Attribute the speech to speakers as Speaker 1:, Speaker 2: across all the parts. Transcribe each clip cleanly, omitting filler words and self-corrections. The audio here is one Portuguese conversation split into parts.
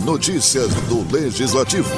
Speaker 1: Notícias do Legislativo.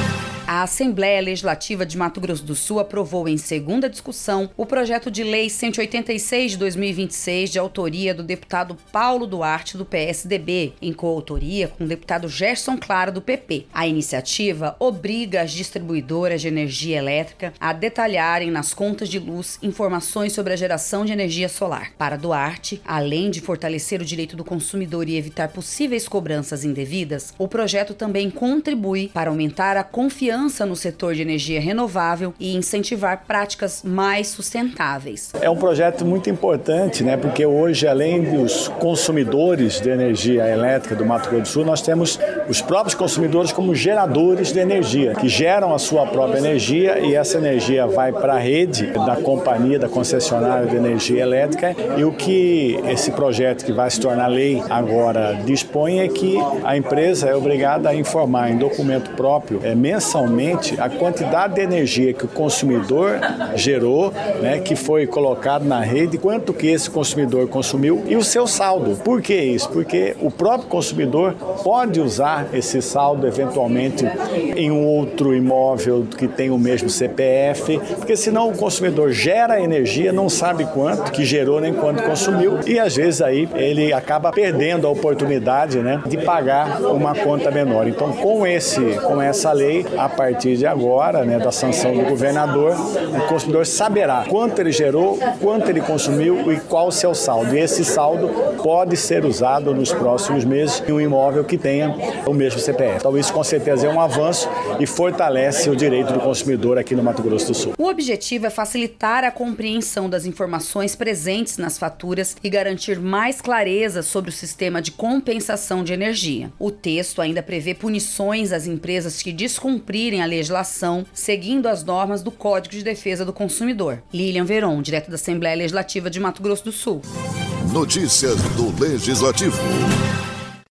Speaker 2: A Assembleia Legislativa de Mato Grosso do Sul aprovou em segunda discussão o projeto de lei 186 de 2026, de autoria do deputado Paulo Duarte, do PSDB, em coautoria com o deputado Gerson Clara, do PP. A iniciativa obriga as distribuidoras de energia elétrica a detalharem nas contas de luz informações sobre a geração de energia solar. Para Duarte, além de fortalecer o direito do consumidor e evitar possíveis cobranças indevidas, o projeto também contribui para aumentar a confiança no setor de energia renovável e incentivar práticas mais sustentáveis.
Speaker 3: É um projeto muito importante, porque hoje, além dos consumidores de energia elétrica do Mato Grosso do Sul, nós temos os próprios consumidores como geradores de energia, que geram a sua própria energia e essa energia vai para a rede da companhia, da concessionária de energia elétrica, e o que esse projeto, que vai se tornar lei agora, dispõe é que a empresa é obrigada a informar em documento próprio, mensalmente, a quantidade de energia que o consumidor gerou, que foi colocado na rede, quanto que esse consumidor consumiu e o seu saldo. Por que isso? Porque o próprio consumidor pode usar esse saldo eventualmente em um outro imóvel que tem o mesmo CPF, porque senão o consumidor gera energia, não sabe quanto que gerou nem quanto consumiu e às vezes aí ele acaba perdendo a oportunidade de pagar uma conta menor. Então com essa lei, a partir de agora, da sanção do governador, o consumidor saberá quanto ele gerou, quanto ele consumiu e qual o seu saldo. E esse saldo pode ser usado nos próximos meses em um imóvel que tenha o mesmo CPF. Então isso com certeza é um avanço e fortalece o direito do consumidor aqui no Mato Grosso do Sul.
Speaker 2: O objetivo é facilitar a compreensão das informações presentes nas faturas e garantir mais clareza sobre o sistema de compensação de energia. O texto ainda prevê punições às empresas que descumprirem a legislação, seguindo as normas do Código de Defesa do Consumidor. Lilian Veron, direto da Assembleia Legislativa de Mato Grosso do Sul.
Speaker 1: Notícias do Legislativo.